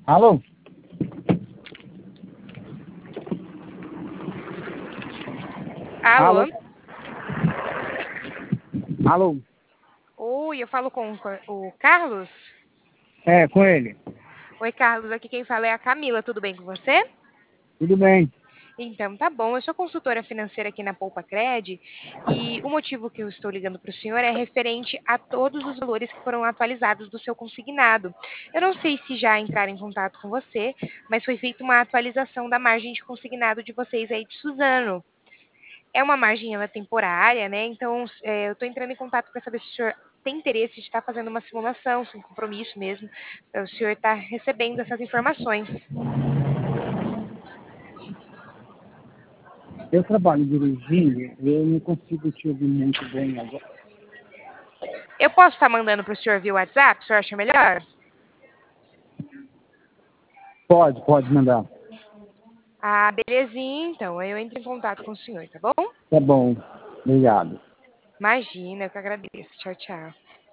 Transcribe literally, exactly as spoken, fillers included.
Alô? Alô? Alô? Alô? Oi, eu falo com o Carlos? É, com ele. Oi, Carlos, aqui quem fala é a Camila, tudo bem com você? Tudo bem. Então, tá bom. Eu sou consultora financeira aqui na Poupa Cred e o motivo que eu estou ligando para o senhor é referente a todos os valores que foram atualizados do seu consignado. Eu não sei se já entraram em contato com você, mas foi feita uma atualização da margem de consignado de vocês aí de Suzano. É uma margem ela é temporária, né? Então, é, eu estou entrando em contato para saber se o senhor tem interesse de estar fazendo uma simulação, sem compromisso mesmo, para o senhor estar recebendo essas informações. Eu trabalho dirigindo, eu não consigo te ouvir muito bem agora. Eu posso estar mandando para o senhor via WhatsApp? O senhor acha melhor? Pode, pode mandar. Ah, belezinha, então. Aí eu entro em contato com o senhor, tá bom? Tá bom. Obrigado. Imagina, eu que agradeço. Tchau, tchau.